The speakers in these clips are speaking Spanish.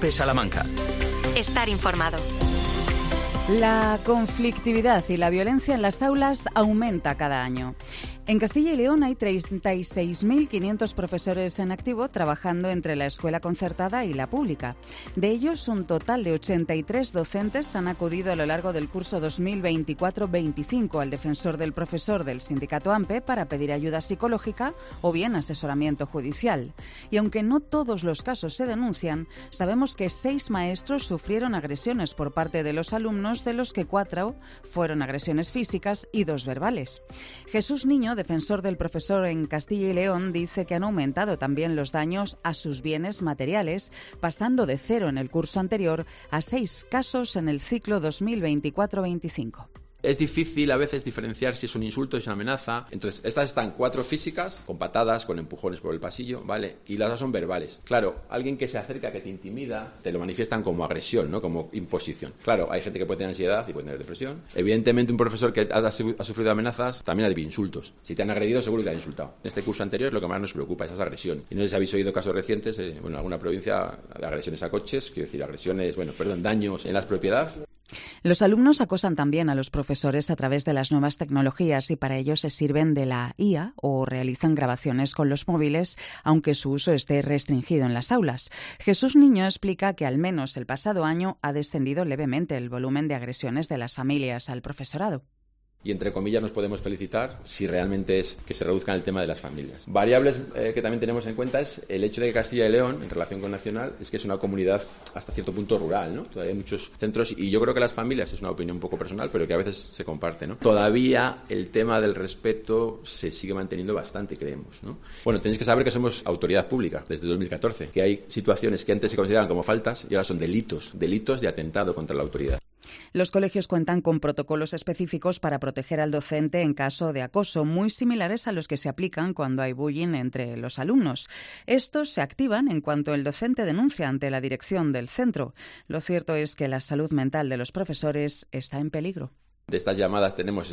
COPE Salamanca. Estar informado. La conflictividad y la violencia en las aulas aumenta cada año. En Castilla y León hay 36.500 profesores en activo trabajando entre la escuela concertada y la pública. De ellos, un total de 83 docentes han acudido a lo largo del curso 2024-25 al defensor del profesor del sindicato AMPE para pedir ayuda psicológica o bien asesoramiento judicial. Y aunque no todos los casos se denuncian, sabemos que 6 maestros sufrieron agresiones por parte de los alumnos, de los que 4 fueron agresiones físicas y 2 verbales. Jesús Niño, defensor del profesor en Castilla y León, dice que han aumentado también los daños a sus bienes materiales, pasando de 0 en el curso anterior a 6 casos en el ciclo 2024-25. Es difícil a veces diferenciar si es un insulto, si es una amenaza. Entonces, estas están 4 físicas, con patadas, con empujones por el pasillo, ¿vale? Y las otras son verbales. Claro, alguien que se acerca, que te intimida, te lo manifiestan como agresión, ¿no? Como imposición. Claro, hay gente que puede tener ansiedad y puede tener depresión. Evidentemente, un profesor que ha sufrido amenazas también ha habido insultos. Si te han agredido, seguro que te han insultado. En este curso anterior, lo que más nos preocupa es esa agresión. Y no sé si habéis oído casos recientes, en alguna provincia, de agresiones a coches, quiero decir, daños en la propiedad. Los alumnos acosan también a los profesores a través de las nuevas tecnologías y para ello se sirven de la IA o realizan grabaciones con los móviles, aunque su uso esté restringido en las aulas. Jesús Niño explica que al menos el pasado año ha descendido levemente el volumen de agresiones de las familias al profesorado. Y entre comillas nos podemos felicitar si realmente es que se reduzca el tema de las familias. Variables que también tenemos en cuenta es el hecho de que Castilla y León, en relación con Nacional, es que es una comunidad hasta cierto punto rural, ¿no? Todavía hay muchos centros y yo creo que las familias, es una opinión un poco personal, pero que a veces se comparte, ¿no? Todavía el tema del respeto se sigue manteniendo bastante, creemos, ¿no? Bueno, tenéis que saber que somos autoridad pública desde 2014, que hay situaciones que antes se consideraban como faltas y ahora son delitos de atentado contra la autoridad. Los colegios cuentan con protocolos específicos para proteger al docente en caso de acoso, muy similares a los que se aplican cuando hay bullying entre los alumnos. Estos se activan en cuanto el docente denuncia ante la dirección del centro. Lo cierto es que la salud mental de los profesores está en peligro. De estas llamadas tenemos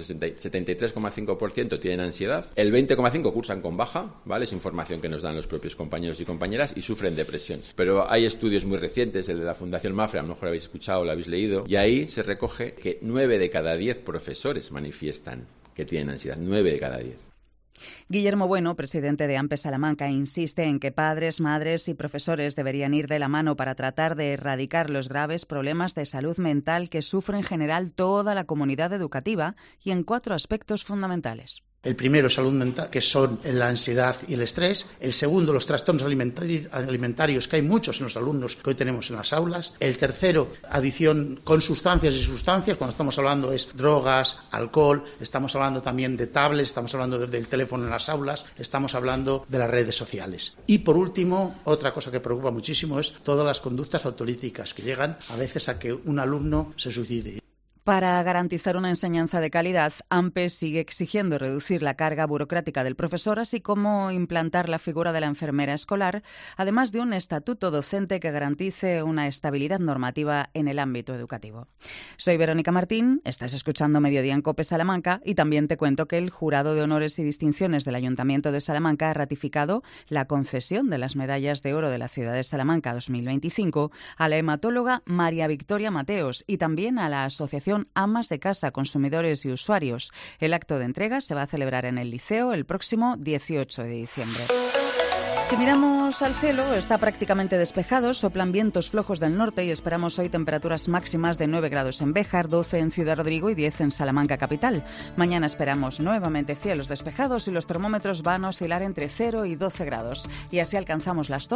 73,5% tienen ansiedad, el 20,5% cursan con baja, ¿vale? Es información que nos dan los propios compañeros y compañeras y sufren depresión. Pero hay estudios muy recientes, el de la Fundación Mafre, a lo mejor habéis escuchado o lo habéis leído, y ahí se recoge que 9 de cada 10 profesores manifiestan que tienen ansiedad, 9 de cada 10. Guillermo Bueno, presidente de AMPE Salamanca, insiste en que padres, madres y profesores deberían ir de la mano para tratar de erradicar los graves problemas de salud mental que sufre en general toda la comunidad educativa y en 4 aspectos fundamentales. El primero, salud mental, que son la ansiedad y el estrés. El segundo, los trastornos alimentarios, que hay muchos en los alumnos que hoy tenemos en las aulas. El tercero, adicción con sustancias y sustancias. Cuando estamos hablando es drogas, alcohol. Estamos hablando también de tablets, estamos hablando del teléfono en las aulas. Estamos hablando de las redes sociales. Y por último, otra cosa que preocupa muchísimo es todas las conductas autolíticas que llegan a veces a que un alumno se suicide. Para garantizar una enseñanza de calidad, AMPE sigue exigiendo reducir la carga burocrática del profesor, así como implantar la figura de la enfermera escolar, además de un estatuto docente que garantice una estabilidad normativa en el ámbito educativo. Soy Verónica Martín, estás escuchando Mediodía en COPE Salamanca y también te cuento que el Jurado de Honores y Distinciones del Ayuntamiento de Salamanca ha ratificado la concesión de las medallas de oro de la ciudad de Salamanca 2025 a la hematóloga María Victoria Mateos y también a la Asociación Amas de Casa, Consumidores y Usuarios. El acto de entrega se va a celebrar en el Liceo el próximo 18 de diciembre. Si miramos al cielo, está prácticamente despejado, soplan vientos flojos del norte y esperamos hoy temperaturas máximas de 9 grados en Béjar, 12 en Ciudad Rodrigo y 10 en Salamanca capital. Mañana esperamos nuevamente cielos despejados y los termómetros van a oscilar entre 0 y 12 grados. Y así alcanzamos las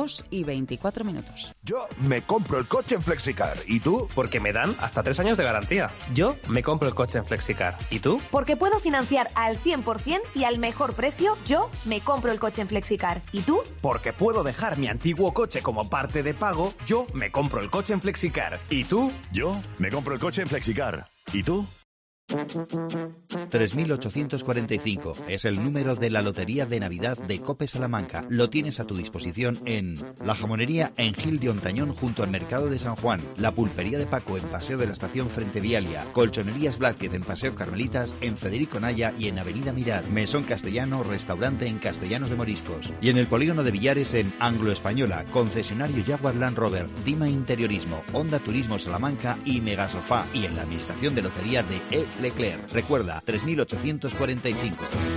2:24. Yo me compro el coche en Flexicar. ¿Y tú? Porque me dan hasta 3 años de garantía. Yo me compro el coche en Flexicar. ¿Y tú? Porque puedo financiar al 100% y al mejor precio. Yo me compro el coche en Flexicar. ¿Y tú? Porque puedo dejar mi antiguo coche como parte de pago, yo me compro el coche en Flexicar. ¿Y tú? Yo me compro el coche en Flexicar. ¿Y tú? 3.845 es el número de la Lotería de Navidad de Cope Salamanca. Lo tienes a tu disposición en La Jamonería en Gil de Ontañón junto al Mercado de San Juan, La Pulpería de Paco en Paseo de la Estación frente Vialia, Colchonerías Blázquez en Paseo Carmelitas, en Federico Naya y en Avenida Mirar, Mesón Castellano, restaurante en Castellanos de Moriscos, y en el Polígono de Villares en Anglo Española, concesionario Jaguar Land Rover, Dima Interiorismo, Honda Turismo Salamanca y Megasofá, y en la Administración de Lotería de E. Leclerc. Recuerda, 3.845.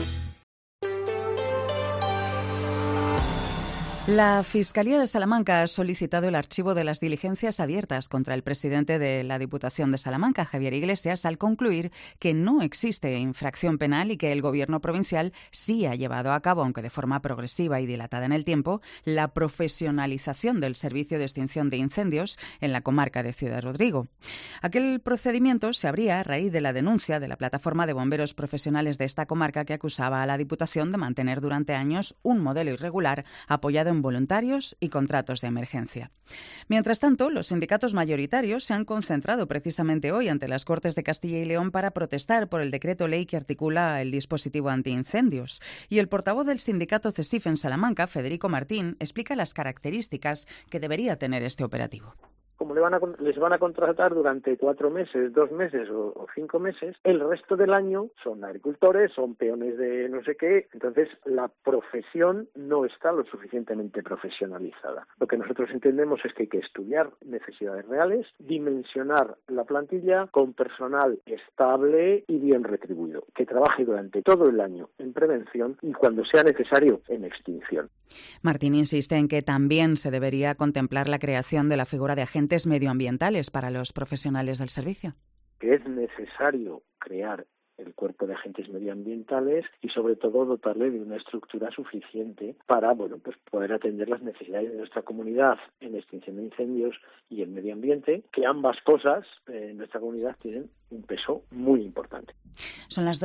La Fiscalía de Salamanca ha solicitado el archivo de las diligencias abiertas contra el presidente de la Diputación de Salamanca, Javier Iglesias, al concluir que no existe infracción penal y que el Gobierno provincial sí ha llevado a cabo, aunque de forma progresiva y dilatada en el tiempo, la profesionalización del servicio de extinción de incendios en la comarca de Ciudad Rodrigo. Aquel procedimiento se abría a raíz de la denuncia de la plataforma de bomberos profesionales de esta comarca que acusaba a la Diputación de mantener durante años un modelo irregular apoyado en voluntarios y contratos de emergencia. Mientras tanto, los sindicatos mayoritarios se han concentrado precisamente hoy ante las Cortes de Castilla y León para protestar por el decreto ley que articula el dispositivo antiincendios. Y el portavoz del sindicato CESIF en Salamanca, Federico Martín, explica las características que debería tener este operativo. Como les van a contratar durante 4 meses, 2 meses o 5 meses, el resto del año son agricultores, son peones de no sé qué, entonces la profesión no está lo suficientemente profesionalizada. Lo que nosotros entendemos es que hay que estudiar necesidades reales, dimensionar la plantilla con personal estable y bien retribuido, que trabaje durante todo el año en prevención y cuando sea necesario en extinción. Martín insiste en que también se debería contemplar la creación de la figura de agentes medioambientales para los profesionales del servicio. Que es necesario crear el cuerpo de agentes medioambientales y sobre todo dotarle de una estructura suficiente para poder atender las necesidades de nuestra comunidad en extinción de incendios y en medio ambiente, que ambas cosas en nuestra comunidad tienen un peso muy importante. Son las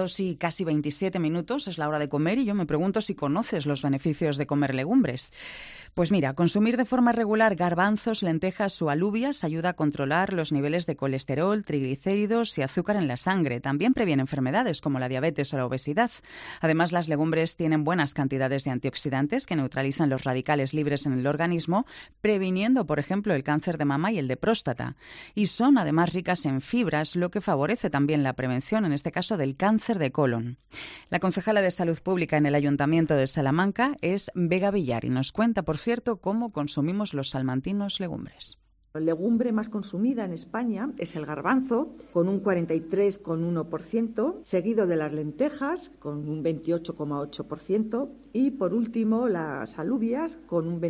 2:27, es la hora de comer y yo me pregunto si conoces los beneficios de comer legumbres. Pues mira, consumir de forma regular garbanzos, lentejas o alubias ayuda a controlar los niveles de colesterol, triglicéridos y azúcar en la sangre. También previene enfermedades como la diabetes o la obesidad. Además, las legumbres tienen buenas cantidades de antioxidantes que neutralizan los radicales libres en el organismo, previniendo, por ejemplo, el cáncer de mama y el de próstata. Y son además ricas en fibras, lo que favorece también la prevención, en este caso del cáncer de colon. La concejala de Salud Pública en el Ayuntamiento de Salamanca es Vega Villar y nos cuenta, por cierto, cómo consumimos los salmantinos legumbres. La legumbre más consumida en España es el garbanzo, con un 43,1%, seguido de las lentejas, con un 28,8%, y por último las alubias, con un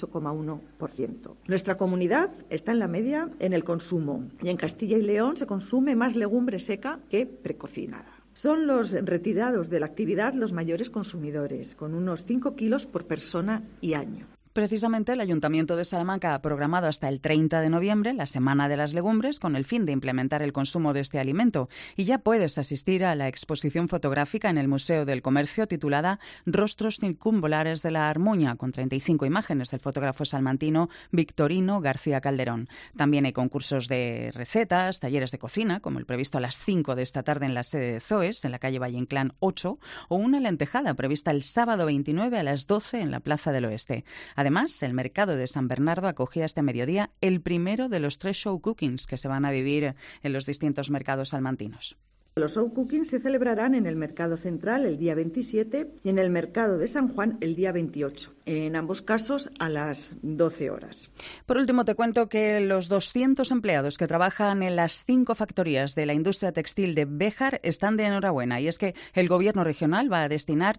28,1%. Nuestra comunidad está en la media en el consumo, y en Castilla y León se consume más legumbre seca que precocinada. Son los retirados de la actividad los mayores consumidores, con unos 5 kilos por persona y año. Precisamente el Ayuntamiento de Salamanca ha programado hasta el 30 de noviembre la Semana de las Legumbres con el fin de implementar el consumo de este alimento. Y ya puedes asistir a la exposición fotográfica en el Museo del Comercio titulada Rostros circunvolares de la Armuña, con 35 imágenes del fotógrafo salmantino Victorino García Calderón. También hay concursos de recetas, talleres de cocina, como el previsto a las 5 de esta tarde en la sede de Zoes, en la calle Valle Inclán 8, o una lentejada prevista el sábado 29 a las 12 en la Plaza del Oeste. Además, el mercado de San Bernardo acogía este mediodía el primero de los 3 show cookings que se van a vivir en los distintos mercados salmantinos. Los show cookings se celebrarán en el Mercado Central el día 27 y en el Mercado de San Juan el día 28, en ambos casos a las 12 horas. Por último, te cuento que los 200 empleados que trabajan en las 5 factorías de la industria textil de Béjar están de enhorabuena, y es que el Gobierno regional va a destinar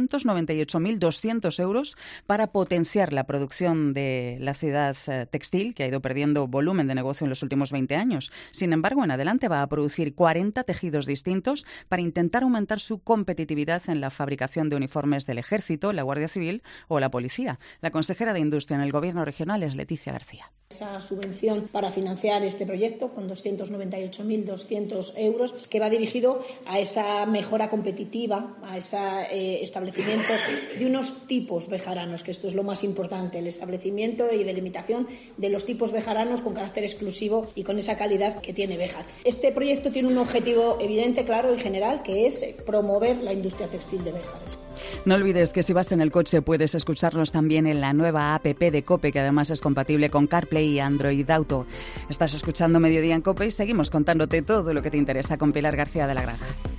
298.200 euros para potenciar la producción de la ciudad textil, que ha ido perdiendo volumen de negocio en los últimos 20 años. Sin embargo, en adelante va a producir 40 tejidos distintos para intentar aumentar su competitividad en la fabricación de uniformes del Ejército, la Guardia Civil o la Policía. La consejera de Industria en el Gobierno regional es Leticia García. Esa subvención para financiar este proyecto con 298.200 euros que va dirigido a esa mejora competitiva, a ese establecimiento de unos tipos bejaranos, que esto es lo más importante, el establecimiento y delimitación de los tipos bejaranos con carácter exclusivo y con esa calidad que tiene Béjar. Este proyecto tiene un objetivo evidente, claro y general, que es promover la industria textil de Bejar. No olvides que si vas en el coche puedes escucharnos también en la nueva app de COPE, que además es compatible con CarPlay y Android Auto. Estás escuchando Mediodía en COPE y seguimos contándote todo lo que te interesa con Pilar García de la Granja.